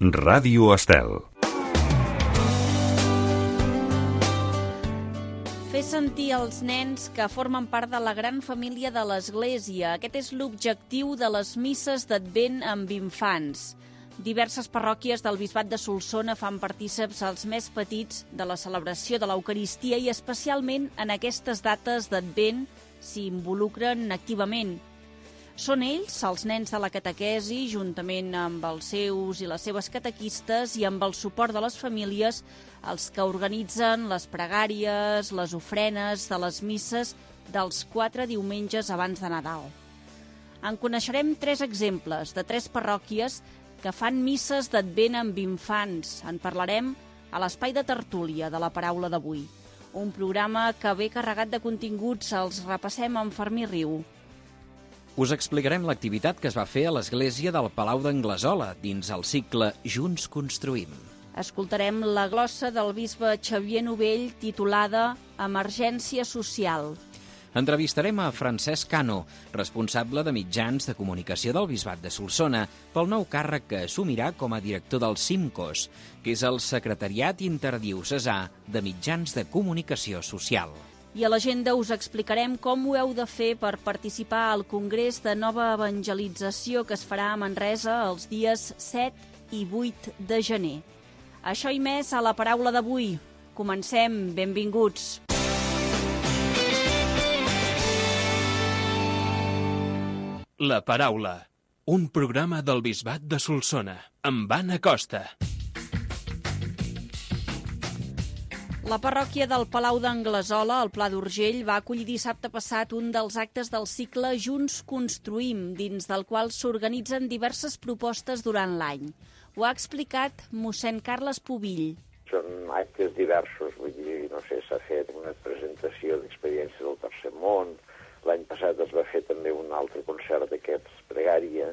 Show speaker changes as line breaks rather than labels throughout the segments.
Ràdio Estel.
Fer sentir els nens que formen part de la gran família de l'Església. Aquest és l'objectiu de les misses d'Advent amb infants. Diverses parròquies del Bisbat de Solsona fan partíceps als més petits de la celebració de l'Eucaristia i especialment en aquestes dates d'Advent s'hi involucren activament. Són ells, els nens de la catequesi, juntament amb els seus i les seves catequistes i amb el suport de les famílies, els que organitzen les pregàries, les ofrenes de les misses dels 4 diumenges abans de Nadal. En coneixerem 3 exemples de 3 parròquies que fan misses d'Advent amb infants. En parlarem a l'espai de tertúlia de la paraula d'avui. Un programa que ve carregat de continguts, els repassem amb Fermí Riu.
Us explicarem l'activitat que es va fer a l'església del Palau d'Anglesola dins el cicle Junts Construïm.
Escoltarem la glossa del bisbe Xavier Novell titulada Emergència Social.
Entrevistarem a Francesc Cano, responsable de mitjans de comunicació del Bisbat de Solsona, pel nou càrrec que assumirà com a director del CIMCOS, que és el Secretariat Interdiocesà de Mitjans de Comunicació Social.
I a l'agenda us explicarem com ho heu de fer per participar al Congrés de Nova Evangelització que es farà a Manresa els dies 7 i 8 de gener. Això i més a la paraula d'avui. Comencem, benvinguts.
La paraula, un programa del Bisbat de Solsona, amb Anna Costa.
La parròquia del Palau d'Anglesola, al Pla d'Urgell, va acollir dissabte passat un dels actes del cicle Junts Construïm, dins del qual s'organitzen diverses propostes durant l'any. Ho ha explicat mossèn Carles Pubill.
Són actes diversos, vull dir, no sé, s'ha fet una presentació d'experiències del Tercer Món, l'any passat es va fer també un altre concert d'aquests pregària,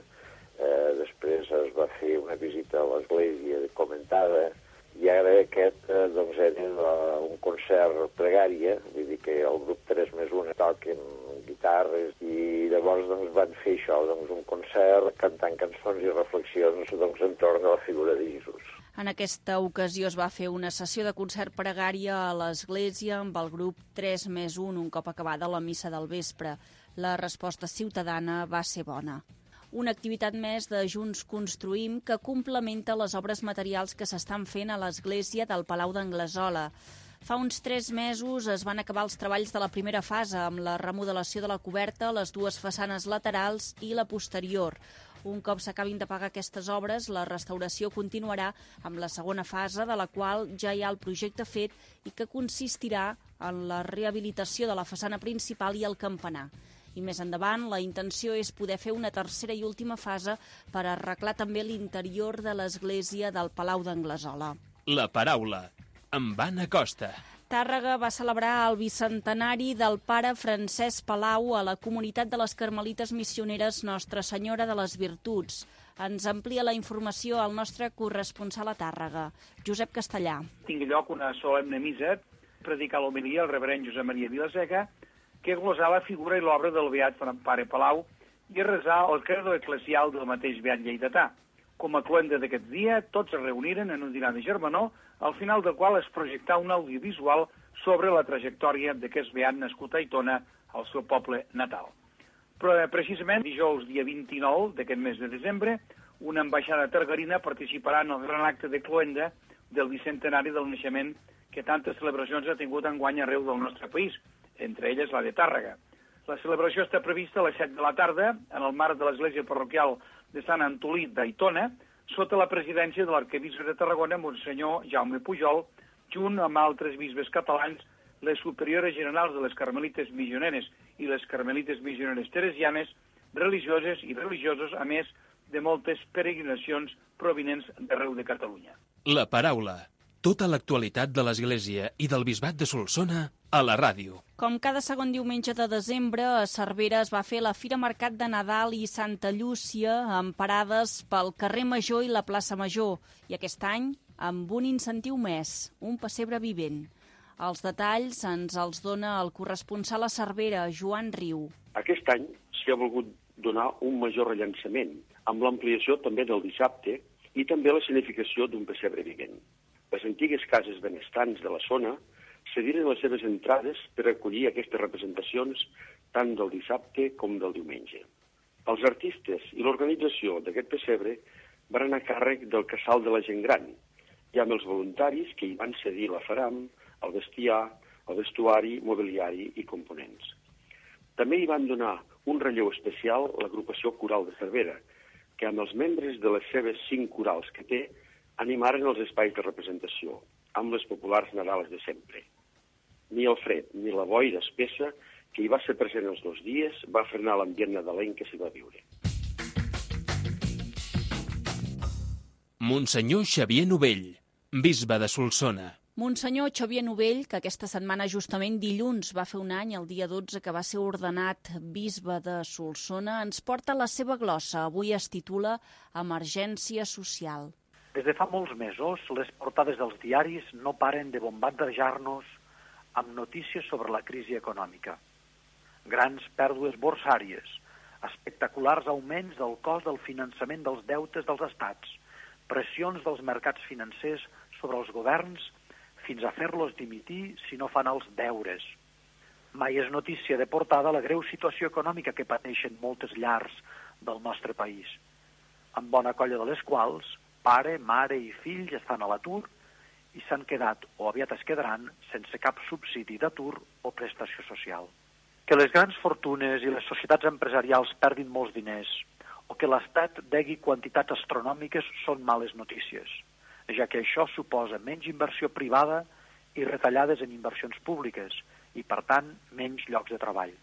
després es va fer una visita a l'església comentada, i ara aquest doncs, era un concert pregària, vull dir que el grup 3+1 toquen guitarres i llavors doncs, van fer això, doncs, un concert cantant cançons i reflexions doncs, entorn a la figura de Jesús.
En aquesta ocasió es va fer una sessió de concert pregària a l'església amb el grup 3+1 un cop acabada la missa del vespre. La resposta ciutadana va ser bona. Una activitat més de Junts Construïm que complementa les obres materials que s'estan fent a l'església del Palau d'Anglesola. Fa uns 3 mesos es van acabar els treballs de la primera fase amb la remodelació de la coberta, les 2 façanes laterals i la posterior. Un cop s'acabin de pagar aquestes obres, la restauració continuarà amb la segona fase, de la qual ja hi ha el projecte fet i que consistirà en la rehabilitació de la façana principal i el campanar. I més endavant, la intenció és poder fer una tercera i última fase per arreglar també l'interior de l'església del Palau d'Anglesola.
La paraula, amb Anna Costa.
Tàrrega va celebrar el bicentenari del pare Francesc Palau a la comunitat de les Carmelites Missioneres Nostra Senyora de les Virtuts. Ens amplia la informació el nostre corresponsal a Tàrrega, Josep Castellà.
Tingui lloc una solemne missa, predicar l'homilia el reverend Josep Maria Vilasega, que glosar la figura i l'obra del beat pare Palau i resar el credo eclesial del mateix beat lleidatà. Com a cloenda d'aquest dia, tots es reuniren en un dinar de germanor, al final del qual es projectà un audiovisual sobre la trajectòria d'aquest beat nascut a Aitona, al seu poble natal. Però precisament dijous dia 29 d'aquest mes de desembre, una ambaixada targarina participarà en el gran acte de cloenda del bicentenari del naixement que tantes celebracions ha tingut enguany arreu del nostre país, entre elles la de Tàrrega. La celebració està prevista a les 7 de la tarda en el marc de l'església parroquial de Sant Antolí d'Aitona, sota la presidència de l'arquebisbe de Tarragona, Monsenyor Jaume Pujol, junt amb altres bisbes catalans, les superiores generals de les Carmelites Missioneres i les Carmelites Missioneres Teresianes, religioses i religiosos, a més de moltes peregrinacions provinents d'arreu de Catalunya.
La paraula, tota l'actualitat de l'Església i del Bisbat de Solsona a la ràdio.
Com cada segon diumenge de desembre, a Cervera es va fer la Fira Mercat de Nadal i Santa Llúcia amb parades pel carrer Major i la plaça Major. I aquest any, amb un incentiu més, un pessebre vivent. Els detalls ens els dona el corresponsal a Cervera, Joan Riu.
Aquest any s'hi ha volgut donar un major rellançament, amb l'ampliació també del dissabte
i també la significació d'un pessebre vivent. Les antigues cases benestants de la zona cediren les seves entrades per acollir aquestes representacions tant del dissabte com del diumenge. Els artistes i l'organització d'aquest pessebre van anar a càrrec del casal de la gent gran, i amb els voluntaris que hi van cedir la faram, el bestiar, el vestuari, mobiliari i components. També hi van donar un relleu especial a l'agrupació coral de Cervera, que amb els membres de les seves 5 corals que té, animaren els espais de representació, amb les populars Nadales de sempre. Ni el fred ni la boira espessa, que hi va ser present els 2 dies, va frenar l'ambient nadalenc que s'hi va viure.
Monsenyor Xavier Novell, bisbe de Solsona.
Monsenyor Xavier Novell, que aquesta setmana, justament dilluns, va fer un any, el dia 12, que va ser ordenat bisbe de Solsona, ens porta la seva glossa. Avui es titula Emergència social.
Des de fa molts mesos, les portades dels diaris no paren de bombardejar-nos amb notícies sobre la crisi econòmica. Grans pèrdues borsàries, espectaculars augments del cost del finançament dels deutes dels estats, pressions dels mercats financers sobre els governs fins a fer-los dimitir si no fan els deures. Mai és notícia de portada la greu situació econòmica que pateixen moltes llars del nostre país, amb bona colla de les quals pare, mare i fills estan a l'atur i s'han quedat, o aviat es quedaran, sense cap subsidi d'atur o prestació social. Que les grans fortunes i les societats empresarials perdin molts diners o que l'Estat degui quantitats astronòmiques són males notícies, ja que això suposa menys inversió privada i retallades en inversions públiques i, per tant, menys llocs de treball.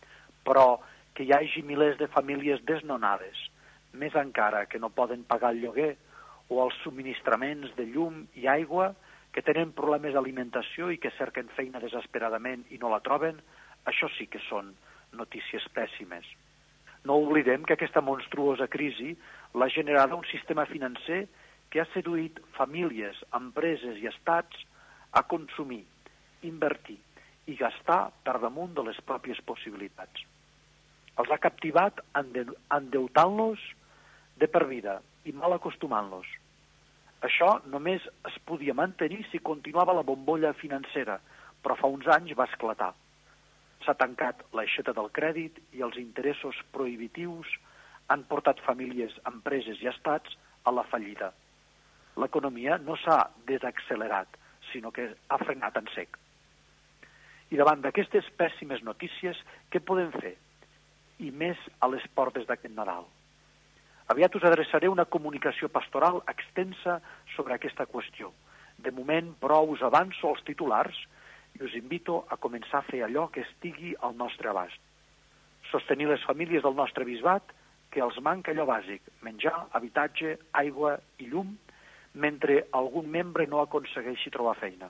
Però que hi hagi milers de famílies desnonades, més encara que no poden pagar el lloguer o els subministraments de llum i aigua, que tenen problemes d'alimentació i que cerquen feina desesperadament i no la troben, això sí que són notícies pèssimes. No oblidem que aquesta monstruosa crisi l'ha generada un sistema financer que ha seduït famílies, empreses i estats a consumir, invertir i gastar per damunt de les pròpies possibilitats. Els ha captivat endeutant-los de per vida i mal acostumant-los. Això només es podia mantenir si continuava la bombolla financera, però fa uns anys va esclatar. S'ha tancat l'aixeta del crèdit i els interessos prohibitius han portat famílies, empreses i estats a la fallida. L'economia no s'ha desaccelerat, sinó que ha frenat en sec. I davant d'aquestes pèssimes notícies, què podem fer? I més a les portes d'aquest Nadal. Aviat us adreçaré una comunicació pastoral extensa sobre aquesta qüestió. De moment, però, us avanço els titulars i us invito a començar a fer allò que estigui al nostre abast. Sostenir les famílies del nostre bisbat, que els manca allò bàsic, menjar, habitatge, aigua i llum, mentre algun membre no aconsegueixi trobar feina.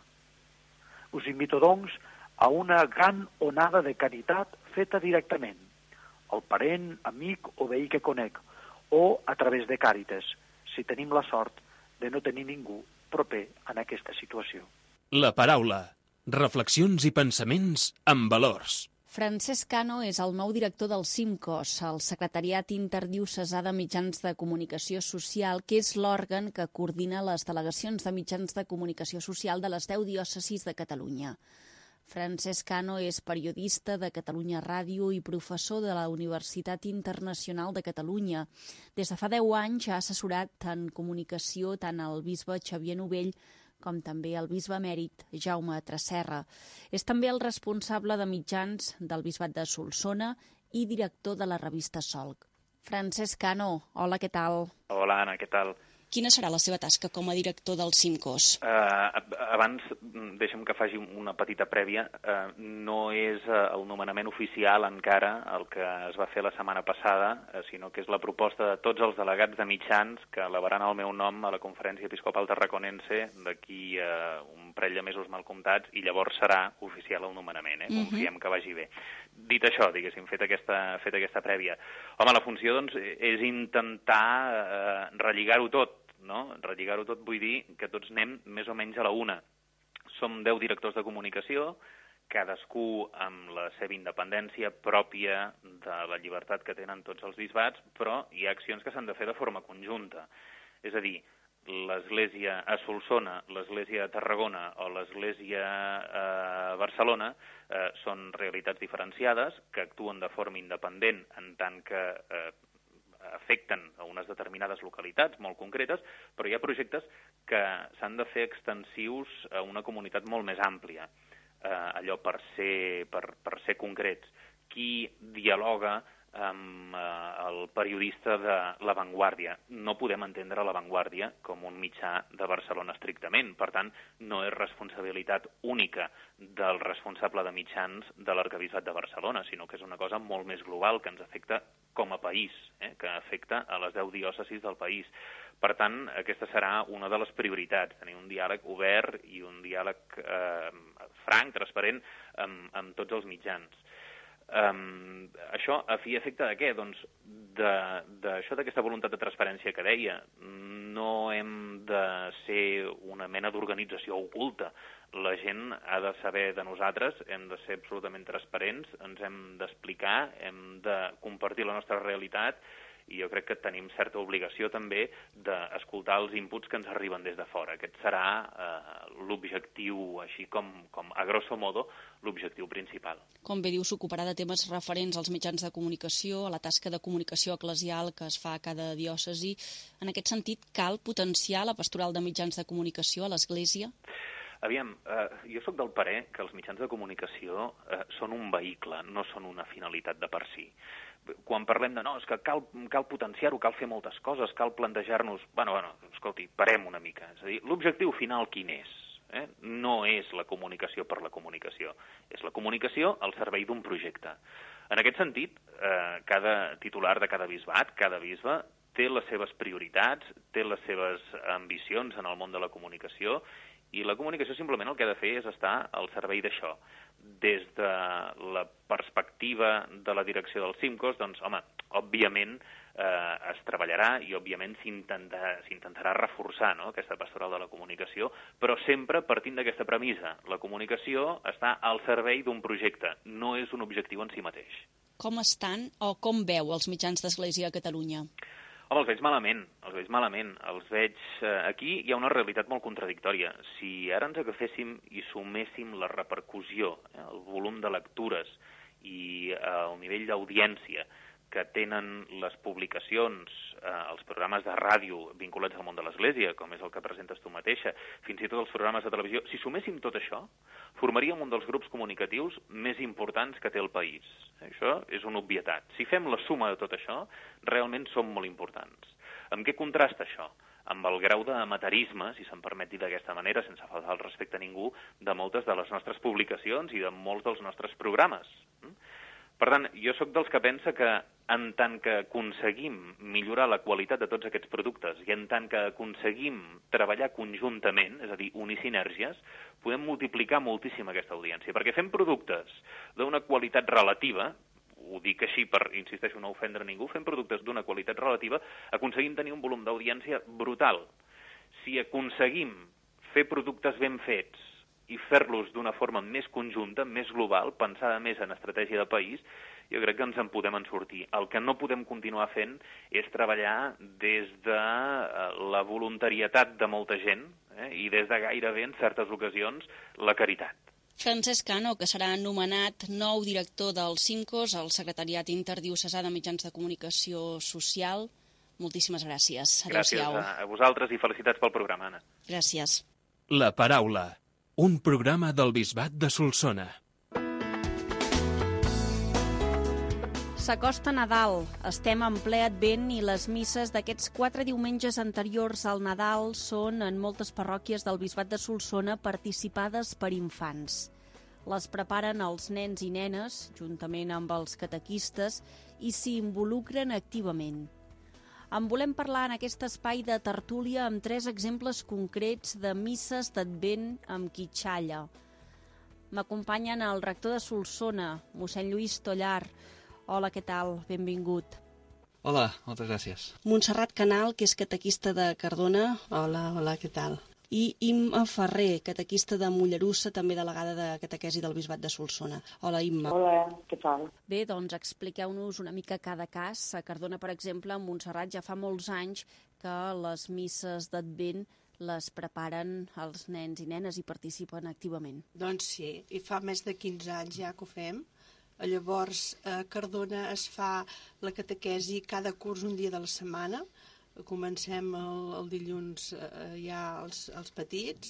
Us invito, doncs, a una gran onada de caritat feta directament, al parent, amic o veí que conec, o a través de Càritas, si tenim la sort de no tenir ningú proper en aquesta situació.
La paraula. Reflexions i pensaments amb valors.
Francesc Cano és el nou director del CIMCOS, el Secretariat Interdiocesà de Mitjans de Comunicació Social, que és l'òrgan que coordina les delegacions de mitjans de comunicació social de les 10 diòcesis de Catalunya. Francesc Cano és periodista de Catalunya Ràdio i professor de la Universitat Internacional de Catalunya. Des de fa 10 anys ha assessorat en comunicació tant el bisbe Xavier Novell com també el bisbe emèrit Jaume Tresserra. És també el responsable de mitjans del bisbat de Solsona i director de la revista Solc. Francesc Cano, hola, què tal?
Hola, Anna, què tal?
Quina serà la seva tasca com a director del CIMCOS?
Abans, deixa'm que faci una petita prèvia. No és el nomenament oficial encara el que es va fer la setmana passada, sinó que és la proposta de tots els delegats de mitjans que elevaran el meu nom a la Conferència Episcopal Tarraconense d'aquí un parell de mesos mal comptats, i llavors serà oficial el nomenament. Confiem que vagi bé. Dit això, diguéssim, fet aquesta prèvia. Home, la funció, doncs, és intentar relligar-ho tot, no? Relligar-ho tot vull dir que tots anem més o menys a la una. Som 10 directors de comunicació, cadascú amb la seva independència pròpia de la llibertat que tenen tots els bisbats, però hi ha accions que s'han de fer de forma conjunta. És a dir, l'Església a Solsona, l'Església a Tarragona o l'Església a Barcelona són realitats diferenciades que actuen de forma independent en tant que afecten a unes determinades localitats molt concretes, però hi ha projectes que s'han de fer extensius a una comunitat molt més àmplia, allò per ser concrets. Qui dialoga amb el periodista de La Vanguardia. No podem entendre La Vanguardia com un mitjà de Barcelona estrictament. Per tant, no és responsabilitat única del responsable de mitjans de l'Arquebisbat de Barcelona, sinó que és una cosa molt més global que ens afecta com a país, que afecta a les 10 diòcesis del país. Per tant, aquesta serà una de les prioritats, tenir un diàleg obert i un diàleg franc, transparent, amb tots els mitjans. Això a fi i efecte de què? Doncs d'això, d'aquesta voluntat de transparència que deia. No hem de ser una mena d'organització oculta. La gent ha de saber de nosaltres, hem de ser absolutament transparents, ens hem d'explicar, hem de compartir la nostra realitat, i jo crec que tenim certa obligació també d'escoltar els inputs que ens arriben des de fora. Aquest serà l'objectiu, així com a grosso modo, l'objectiu principal.
Com bé diu, s'ocuparà de temes referents als mitjans de comunicació, a la tasca de comunicació eclesial que es fa a cada diòcesi. En aquest sentit, cal potenciar la pastoral de mitjans de comunicació a l'Església?
Aviam, jo sóc del parer que els mitjans de comunicació són un vehicle, no són una finalitat de per si. Quan parlem de no, és que cal potenciar-ho, cal fer moltes coses, cal plantejar-nos... Bueno, escolti, parem una mica. És a dir, l'objectiu final quin és? No és la comunicació per la comunicació, és la comunicació al servei d'un projecte. En aquest sentit, cada titular de cada bisbat, cada bisbe, té les seves prioritats, té les seves ambicions en el món de la comunicació, i la comunicació simplement el que ha de fer és estar al servei d'això. Des de la perspectiva de la direcció del CIMCOS, doncs, home, òbviament es treballarà i òbviament s'intentarà reforçar, no?, aquesta pastoral de la comunicació, però sempre partint d'aquesta premissa. La comunicació està al servei d'un projecte, no és un objectiu en si mateix.
Com estan o com veu els mitjans d'Església a Catalunya?
Home, els veig malament. Els veig... Aquí hi ha una realitat molt contradictòria. Si ara ens agaféssim i suméssim la repercussió, el volum de lectures i el nivell d'audiència que tenen les publicacions, els programes de ràdio vinculats al món de l'Església, com és el que presentes tu mateixa, fins i tot els programes de televisió, si suméssim tot això, formaríem un dels grups comunicatius més importants que té el país. Això és una obvietat. Si fem la suma de tot això, realment som molt importants. Amb què contrasta això? Amb el grau d'amateurisme, si se'm permet dir d'aquesta manera, sense faltar el respecte a ningú, de moltes de les nostres publicacions i de molts dels nostres programes. Per tant, jo sóc dels que pensa que en tant que aconseguim millorar la qualitat de tots aquests productes i en tant que aconseguim treballar conjuntament, és a dir, unir sinergies, podem multiplicar moltíssim aquesta audiència. Perquè fem productes d'una qualitat relativa, ho dic així per, insisteixo, no ofendre ningú, fem productes d'una qualitat relativa, aconseguim tenir un volum d'audiència brutal. Si aconseguim fer productes ben fets i fer-los d'una forma més conjunta, més global, pensada més en estratègia de país, jo crec que ens en podem sortir. El que no podem continuar fent és treballar des de la voluntarietat de molta gent i des de gairebé, en certes ocasions, la caritat.
Francesc Cano, que serà nomenat nou director del CIMCOS, el Secretariat Interdiocesà de Mitjans de Comunicació Social. Moltíssimes gràcies.
Gràcies a vosaltres i felicitats pel programa, Anna.
Gràcies.
La paraula. Un programa del Bisbat de Solsona.
S'acosta Nadal, estem en ple Advent i les misses d'aquests 4 diumenges anteriors al Nadal són en moltes parròquies del Bisbat de Solsona participades per infants. Les preparen els nens i nenes, juntament amb els catequistes, i s'hi involucren activament. En volem parlar en aquest espai de tertúlia amb 3 exemples concrets de misses d'Advent amb quitxalla. M'acompanyen el rector de Solsona, mossèn Lluís Tollar. Hola, què tal? Benvingut.
Hola, moltes gràcies.
Montserrat Canal, que és catequista de Cardona.
Hola, què tal?
I Imma Ferrer, catequista de Mollerussa, també delegada de catequesi del Bisbat de Solsona. Hola, Imma.
Hola, què tal?
Bé, doncs expliqueu-nos una mica cada cas. A Cardona, per exemple, a Montserrat ja fa molts anys que les misses d'Advent les preparen els nens i nenes i participen activament.
Doncs sí, i fa més de 15 anys ja que ho fem. Llavors, a Cardona es fa la catequesi cada curs un dia de la setmana. Comencem el dilluns ja els petits,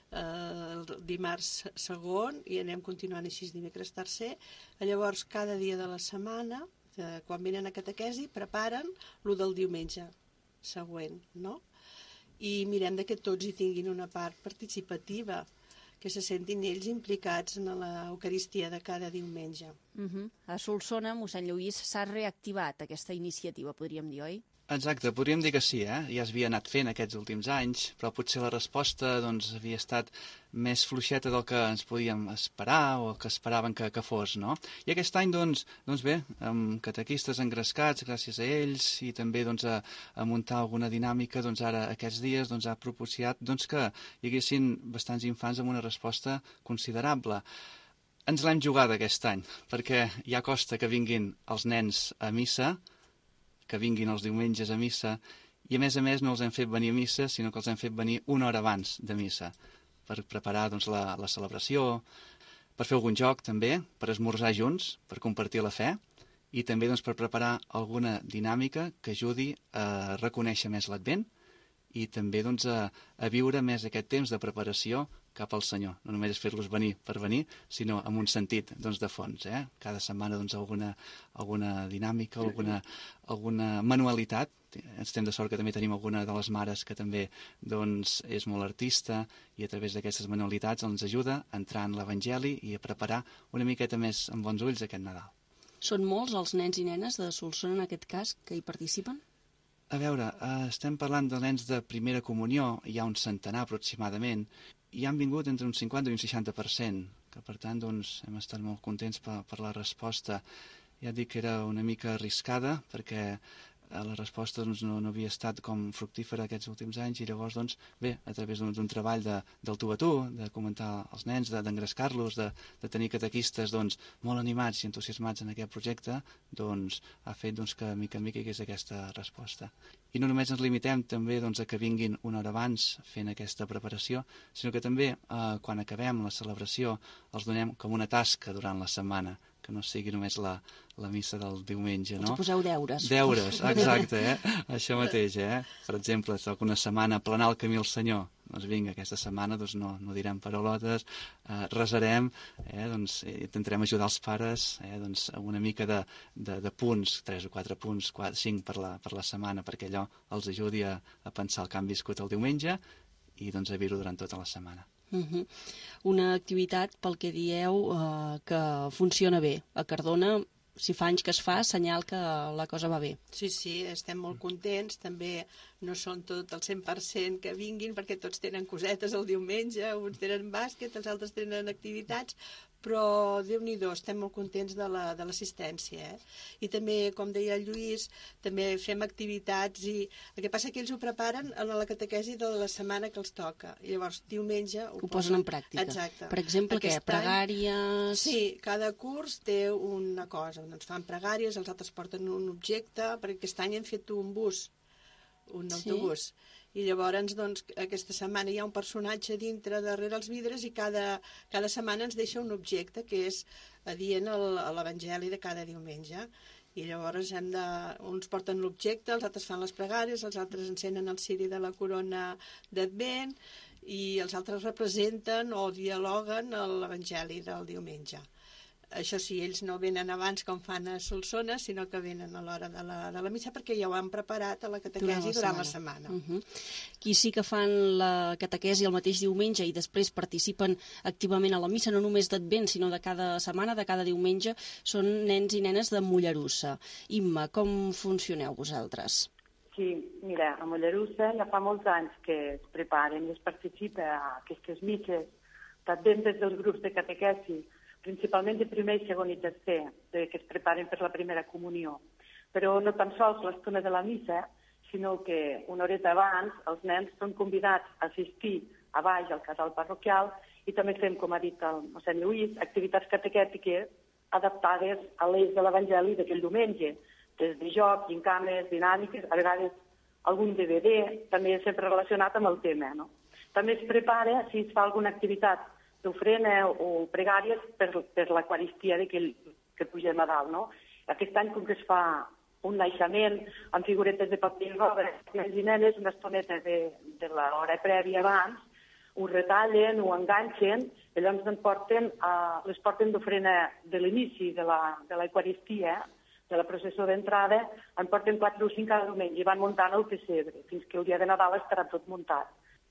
el dimarts segon i anem continuant així dimecres tercer. Llavors, cada dia de la setmana, quan venen a catequesi, preparen lo del diumenge següent, no? I mirem que tots hi tinguin una part participativa, que se sentin ells implicats en l'Eucaristia de cada diumenge.
A Solsona, mossèn Lluís, s'ha reactivat aquesta iniciativa, podríem dir, oi?
Exacte, podríem dir que sí, ja s'havia anat fent aquests últims anys, però potser la resposta havia estat més fluixeta del que ens podíem esperar o que esperaven que fos, no? I aquest any, doncs bé, amb catequistes engrescats, gràcies a ells, i també a muntar alguna dinàmica, ara aquests dies ha propiciat que hi haguessin bastants infants amb una resposta considerable. Ens l'hem jugada aquest any, perquè ja costa que vinguin els nens a missa, que vinguin els diumenges a missa, i a més no els hem fet venir a missa, sinó que els hem fet venir una hora abans de missa, per preparar la celebració, per fer algun joc també, per esmorzar junts, per compartir la fe, i també per preparar alguna dinàmica que ajudi a reconèixer més l'Advent i també a viure més aquest temps de preparació cap al Senyor. No només és fer-los venir per venir, sinó amb un sentit de fons. Cada setmana alguna dinàmica, alguna manualitat. Estem de sort que també tenim alguna de les mares que també és molt artista i a través d'aquestes manualitats ens ajuda a entrar en l'Evangeli i a preparar una miqueta més amb bons ulls aquest Nadal.
Són molts els nens i nenes de Solsona, en aquest cas, que hi participen?
A veure, estem parlant de nens de primera comunió, hi ha un centenar aproximadament, i han vingut entre un 50 i un 60%, que per tant hem estat molt contents per la resposta. Ja et dic que era una mica arriscada, perquè la resposta no havia estat com fructífera aquests últims anys, i llavors, bé, a través d'un treball del tu a tu, de comentar als nens, d'engrescar-los, de tenir catequistes molt animats i entusiasmats en aquest projecte, ha fet que mica en mica hi hagués aquesta resposta. I no només ens limitem també a que vinguin una hora abans fent aquesta preparació, sinó que també quan acabem la celebració els donem com una tasca durant la setmana, que no sigui només la missa del diumenge, no?
Els poseu deures.
Deures, exacte, això mateix, Per exemple, toca una setmana planar el camí al Senyor. Doncs vinga, aquesta setmana no direm paraulotes, resarem, intentarem ajudar els pares, amb una mica de punts, 3 o 4 punts, 5 per la setmana, perquè allò els ajudi a pensar el que han viscut el diumenge i a viure durant tota la setmana.
Una activitat, pel que dieu, que funciona bé. A Cardona, si fa anys que es fa, senyal que la cosa va bé.
Sí, estem molt contents. També no són tot el 100% que vinguin, perquè tots tenen cosetes el diumenge, uns tenen bàsquet, els altres tenen activitats, però Déu-n'hi-do, estem molt contents de l'assistència. I també, com deia el Lluís, també fem activitats i el que passa que ells ho preparen a la catequesi de la setmana que els toca. I llavors, diumenge
ho posen en pràctica.
Exacte.
Per exemple, pregàries...
Sí, cada curs té una cosa. Fan pregàries, els altres porten un objecte, perquè aquest any hem fet un bus, un autobús. I llavors, aquesta setmana hi ha un personatge dintre, darrere els vidres, i cada setmana ens deixa un objecte que és adient a l'Evangeli de cada diumenge. I llavors uns porten l'objecte, els altres fan les pregàries, els altres encenen el ciri de la corona d'Advent i els altres representen o dialoguen l'Evangeli del diumenge. Això sí, ells no venen abans com fan a Solsona, sinó que venen a l'hora de la missa perquè ja ho han preparat a la catequesi durant la setmana.
Qui sí que fan la catequesi el mateix diumenge i després participen activament a la missa, no només d'Advent, sinó de cada setmana, de cada diumenge, són nens i nenes de Mollerussa. Imma, com funcioneu vosaltres?
Sí, mira, a Mollerussa ja fa molts anys que es preparen i es participa a aquestes misses d'Advent des dels grups de catequesi, principalment de primer, segon i tercer, que es preparen per la primera comunió. Però no tan sols l'estona de la missa, sinó que una horeta abans els nens són convidats a assistir a baix al casal parroquial i també fem, com ha dit el mossèn Lluís, activitats catequètiques adaptades a l'eix de l'Evangeli d'aquell diumenge, des de jocs, gincames, dinàmiques, a vegades algun DVD, també sempre relacionat amb el tema, no? També es prepara, si es fa alguna activitat d'ofrena o pregàries per l'Eucaristia que pugem a dalt, no? Aquest any, com que es fa un naixement amb figuretes de paper i roba, nens i nenes, una estoneta de l'hora prèvia abans, ho retallen, ho enganxen, i llavors les porten d'ofrena de l'inici de l'Eucaristia, de la processó d'entrada, en porten 4 o 5 cada diumenge i van muntant el pessebre, fins que el dia de Nadal estarà tot muntat.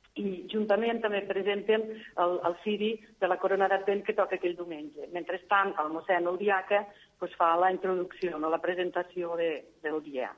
I juntament també presenten el ciri de la corona d'Advent que toca aquell diumenge. Mentrestant, el mossèn o el diaca fa la introducció, la presentació del dia.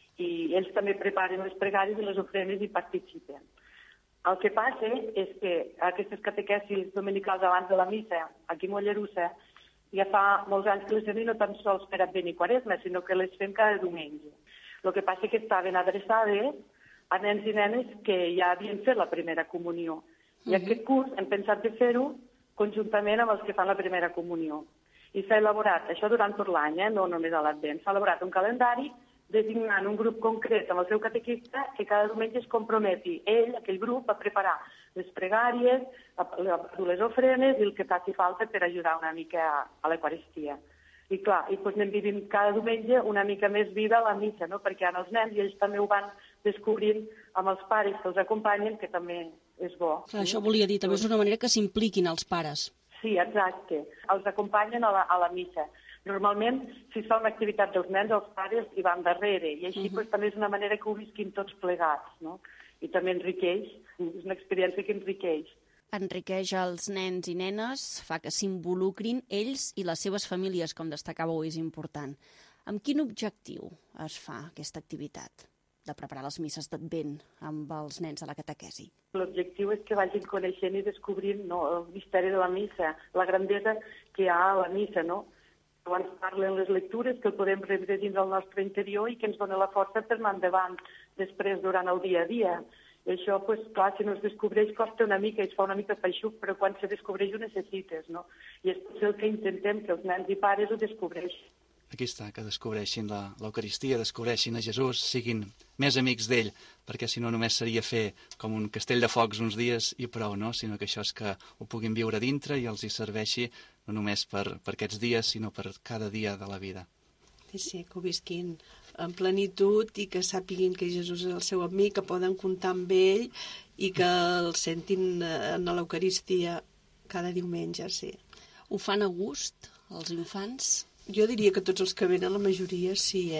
I ells també preparen les pregàries i les ofrenes i participen. El que passa és que aquestes catequesis dominicals abans de la missa, aquí a Mollerussa, ja fa molts anys que les fem no tan sols per Advent i Quaresma, sinó que les fem cada diumenge. El que passa és que estaven adreçades a nens i nenes que ja havien fet la primera comunió. I aquest curs hem pensat de fer-ho conjuntament amb els que fan la primera comunió. I s'ha elaborat, això durant tot l'any, no només a l'Advent, s'ha elaborat un calendari designant un grup concret amb el seu catequista que cada diumenge es comprometi ell, aquell grup, a preparar les pregàries, a dur les ofrenes i el que faci falta per ajudar una mica a l'Eucaristia. I clar, anem vivint cada diumenge una mica més viva la missa, no? Perquè hi ha els nens i ells també ho van descobrint amb els pares que els acompanyen, que també és bo.
Clar, això volia dir, també és una manera que s'impliquin els pares.
Sí, exacte. Els acompanyen a la missa. Normalment, si es fa una activitat dels nens, els pares hi van darrere, i així també és una manera que ho visquin tots plegats, no? I també enriqueix, és una experiència que enriqueix.
Enriqueix els nens i nenes, fa que s'involucrin ells i les seves famílies, com destacàveu, és important. Amb quin objectiu es fa aquesta activitat de preparar les misses d'Advent amb els nens de la catequesi?
L'objectiu és que vagin coneixent i descobrint el misteri de la missa, la grandesa que hi ha a la missa, no? Quan ens parlen les lectures, que el podem rebre dins del nostre interior i que ens dona la força per anar endavant després durant el dia a dia. I això, clar, si no es descobreix costa una mica, es fa una mica feixuc, però quan se descobreix ho necessites, no? I és potser el que intentem, que els nens i pares ho descobreixin.
Aquí està, que descobreixin l'Eucaristia, descobreixin a Jesús, siguin més amics d'ell, perquè si no només seria fer com un castell de focs uns dies i prou, no? Sinó que això és que ho puguin viure dintre i els hi serveixi no només per aquests dies, sinó per cada dia de la vida.
Sí, que ho visquin en plenitud i que sàpiguin que Jesús és el seu amic, que poden comptar amb ell i que el sentin en l'Eucaristia cada diumenge, sí.
Ho fan a gust, els infants?
Jo diria que tots els que venen, la majoria, sí,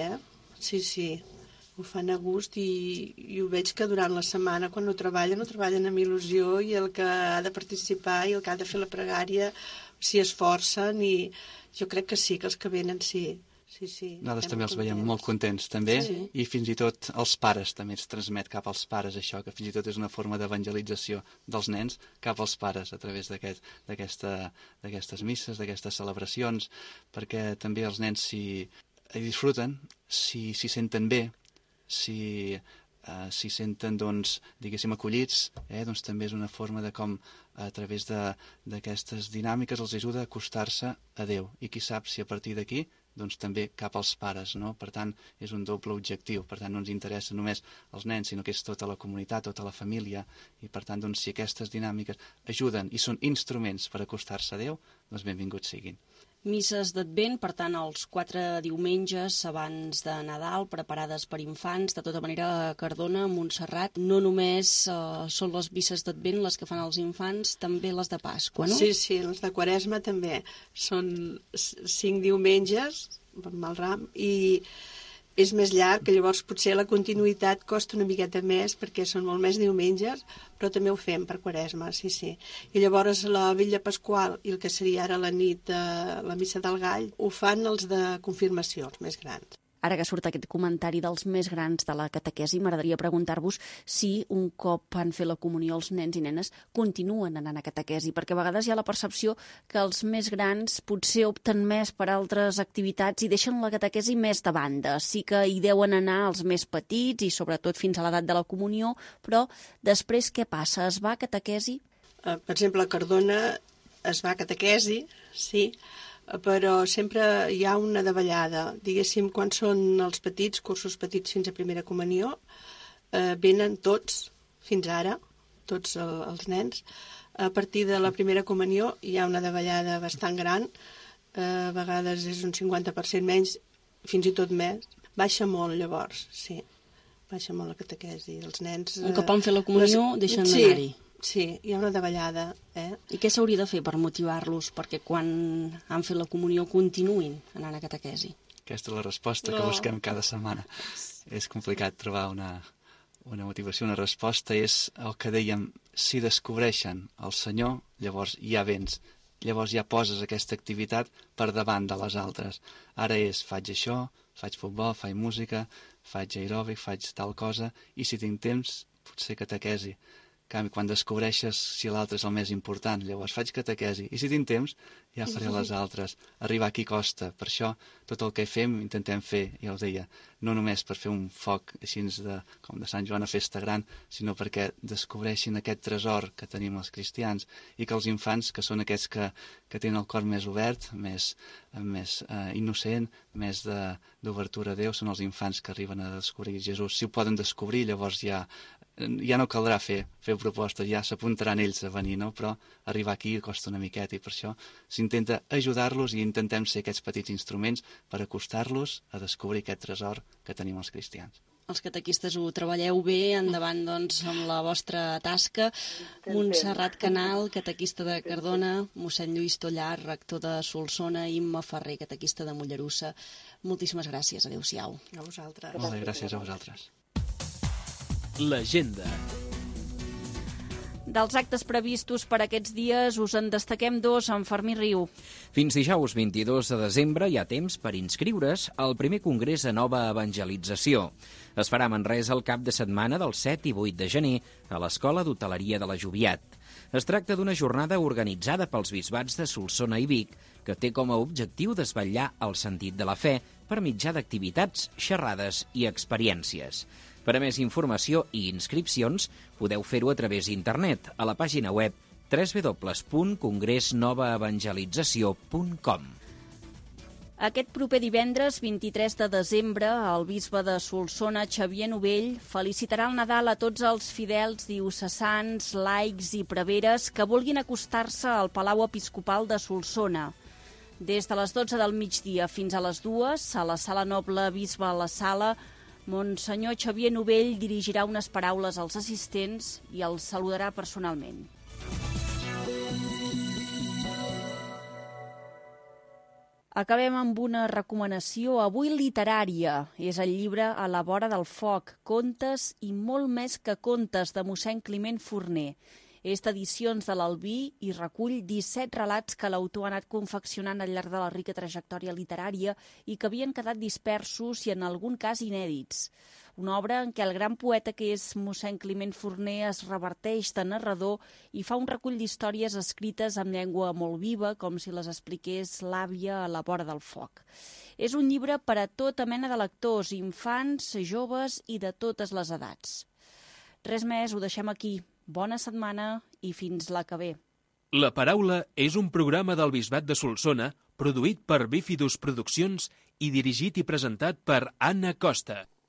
Sí. Ho fan a gust i ho veig que durant la setmana, quan ho treballen amb il·lusió i el que ha de participar i el que ha de fer la pregària s'hi esforcen i jo crec que sí, que els que venen sí.
Nosaltres també els veiem molt contents, també, i fins i tot els pares també es transmet cap als pares això, que fins i tot és una forma d'evangelització dels nens cap als pares a través d'aquestes misses, d'aquestes celebracions, perquè també els nens s'hi disfruten, s'hi senten bé, si senten, diguéssim, acollits, doncs també és una forma de com a través d'aquestes dinàmiques els ajuda a acostar-se a Déu. I qui sap si a partir d'aquí doncs també cap als pares, no? Per tant, és un doble objectiu. Per tant, no ens interessa només els nens, sinó que és tota la comunitat, tota la família. I per tant, doncs, si aquestes dinàmiques ajuden i són instruments per acostar-se a Déu, doncs benvinguts siguin.
Misses d'Advent, per tant, els 4 diumenges abans de Nadal, preparades per infants. De tota manera, a Cardona, a Montserrat, no només són les misses d'Advent les que fan els infants, també les de Pasqua, no?
Sí, les de Quaresma també. Són 5 diumenges, per mal ram, i és més llarg, que llavors potser la continuïtat costa una miqueta més, perquè són molt més diumenges, però també ho fem per Quaresma, sí. I llavors la Vetlla Pasqual i el que seria ara la nit de la Missa del Gall ho fan els de confirmació, els més grans.
Ara que surt aquest comentari dels més grans de la catequesi, m'agradaria preguntar-vos si un cop han fet la comunió els nens i nenes continuen anant a catequesi, perquè a vegades hi ha la percepció que els més grans potser opten més per altres activitats i deixen la catequesi més de banda. Sí que hi deuen anar els més petits i sobretot fins a l'edat de la comunió, però després què passa? Es va a catequesi?
Per exemple, a Cardona es va a catequesi, sí, però sempre hi ha una davallada. Diguéssim, quan són els petits, cursos petits fins a primera comunió, venen tots, fins ara, tots els nens. A partir de la primera comunió hi ha una davallada bastant gran, a vegades és un 50% menys, fins i tot més. Baixa molt, llavors, sí. Baixa molt la catequesi. Els nens...
Un cop han fet la comunió, deixen d'anar-hi.
Sí, hi ha una davallada.
I què s'hauria de fer per motivar-los perquè quan han fet la comunió continuïn anant a catequesi?
Aquesta és la resposta que busquem cada setmana. És complicat trobar una motivació, una resposta. És el que dèiem, si descobreixen el Senyor, llavors ja vens. Llavors ja poses aquesta activitat per davant de les altres. Ara faig això, faig futbol, faig música, faig aeròbic, faig tal cosa, i si tinc temps, potser catequesi. En canvi, quan descobreixes si l'altre és el més important, llavors faig catequesi. I si tinc temps, ja faré les altres. Arribar aquí costa. Per això, tot el que fem, intentem fer, ja ho deia, no només per fer un foc així com de Sant Joan a festa gran, sinó perquè descobreixin aquest tresor que tenim els cristians i que els infants, que són aquests que tenen el cor més obert, més innocent, més d'obertura a Déu, són els infants que arriben a descobrir Jesús. Si ho poden descobrir, llavors ja no caldrà fer propostes, ja s'apuntaran ells a venir, no? Però arribar aquí costa una miqueta i per això s'intenta ajudar-los i intentem ser aquests petits instruments per acostar-los a descobrir aquest tresor que tenim els cristians.
Els catequistes ho treballeu bé, endavant doncs amb la vostra tasca. Montserrat Canal, catequista de Cardona, mossèn Lluís Tollar, rector de Solsona, Imma Ferrer, catequista de Mollerussa. Moltíssimes gràcies, adéu-siau.
A vosaltres.
Molt bé, gràcies a vosaltres.
L'agenda.
Dels actes previstos per aquests dies us en destaquem dos, en Fermí Riu.
Fins dijous 22 de desembre hi ha temps per inscriure's al primer congrés de nova evangelització. Es farà a Manresa el cap de setmana del 7 i 8 de gener a l'Escola d'Hoteleria de la Joviat. Es tracta d'una jornada organitzada pels bisbats de Solsona i Vic que té com a objectiu desvetllar el sentit de la fe per mitjà d'activitats, xerrades i experiències. Per a més informació i inscripcions, podeu fer-ho a través d'internet, a la pàgina web www.congressnovaevangelització.com.
Aquest proper divendres, 23 de desembre, el bisbe de Solsona, Xavier Novell, felicitarà el Nadal a tots els fidels diocesans, laics i preveres que vulguin acostar-se al Palau Episcopal de Solsona. Des de les 12 del migdia fins a les 2, a la Sala Noble Bisbe a la Sala, Monsenyor Xavier Novell dirigirà unes paraules als assistents i els saludarà personalment. Acabem amb una recomanació avui literària. És el llibre A la vora del foc, contes i molt més que contes de mossèn Climent Forner. És d'Edicions de l'Albí i recull 17 relats que l'autor ha anat confeccionant al llarg de la rica trajectòria literària i que havien quedat dispersos i en algun cas inèdits. Una obra en què el gran poeta que és mossèn Climent Forner es reverteix de narrador i fa un recull d'històries escrites amb llengua molt viva, com si les expliqués l'àvia a la vora del foc. És un llibre per a tota mena de lectors, infants, joves i de totes les edats. Res més, ho deixem aquí. Bona setmana i fins la que ve.
La Paraula és un programa del Bisbat de Solsona produït per Bífidus Produccions i dirigit i presentat per Anna Costa.